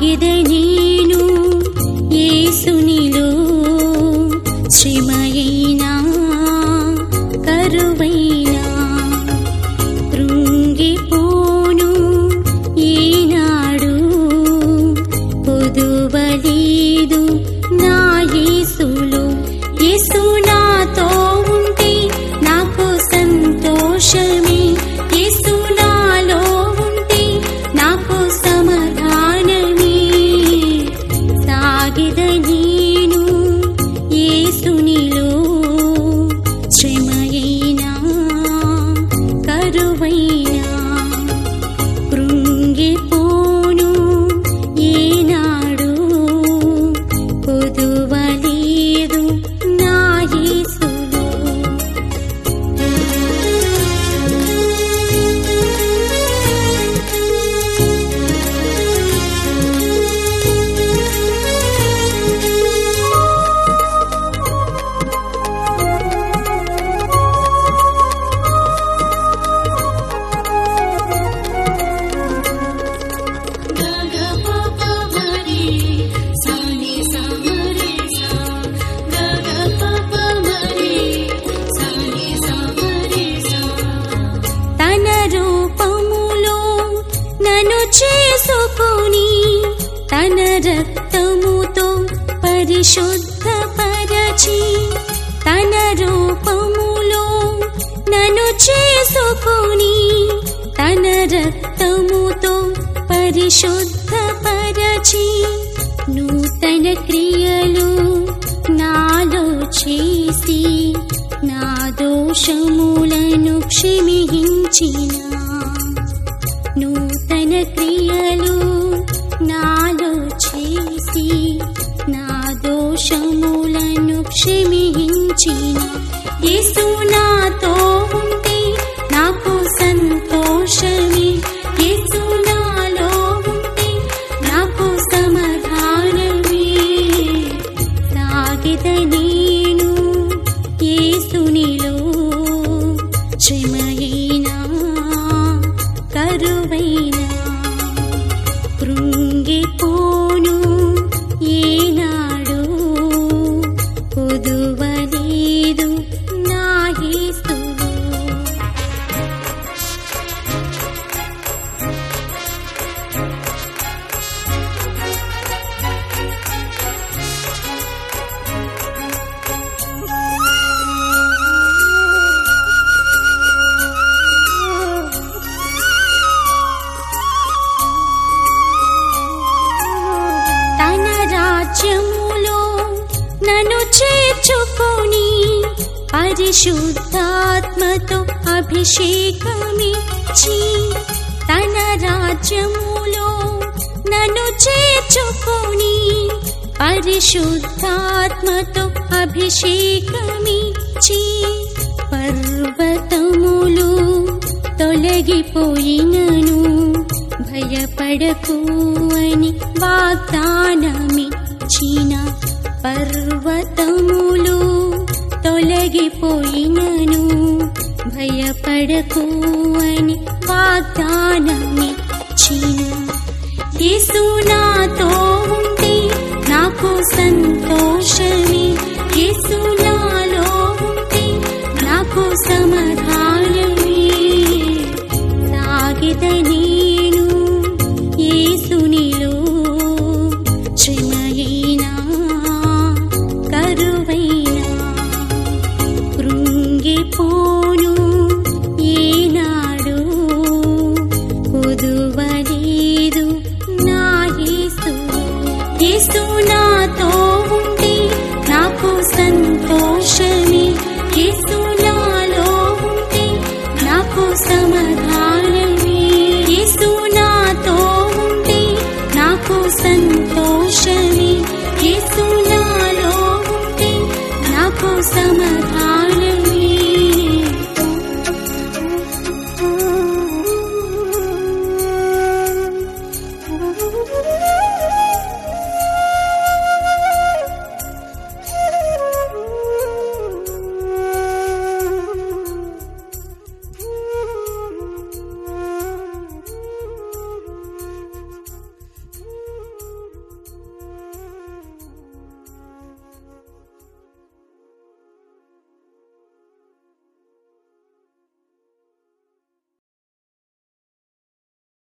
సాగిద నేను యేసునిలో శ్రమయైనా కరువైనా కృంగిపోను ఈనాడు పొదువలేదు నా యేసులో. యేసు నాతో ఉంటే నాకు సంతోషమే, యేసు నాలో ఉంటే నాకు సమాధానమే. సాగిద నేను యేసునిలో శ్రమయైనా కరువైనా కృంగిపోను ఏనాడు పొదువలేదు నా యేసులో. తన రూపములో నన్ను చేసుకొని తన రక్తముతో పరిశుద్ధపరచి, తన రూపములో నన్ను చేసుకొని తన రక్తముతో పరిశుద్ధపరచి, నూతన క్రియలు నాలో చేసి నా దోషములను క్షమించిన. నూతన క్రియలు నాలో చేసి నా దోషములను క్షమించిన. యేసు నాతో ఉంటే నాకు సంతోషమే, యేసు నాలో ఉంటే నాకు సమాధానమే. సాగిద నేను యేసునిలో శ్రమయైనా కరువైనా కృంగిపోను ఏనాడు పొదువలేదు నా యేసులో. తన రాజ్యములో నన్ను చేర్చుకొని పరిశుద్ధాత్మతో అభిషేకమిచ్చి, తన రాజ్యములో నన్ను చేర్చుకొని పరిశుద్ధాత్మతో అభిషేకమిచ్చి, పర్వతములు తొలగిపోయినను భయపడకు అని వాగ్దానమిచ్చిన. పర్వతములు తొలగిపోయినను భయపడకు అని వాగ్దానమిచ్చిన. యేసు నాతో ఉంటే నాకు సంతోషమే, యేసు నాలో ఉంటే నాకు సమాధానమే. సాగిద నేను యేసునిలో శ్రమయైనా కరువైనా కృంగిపో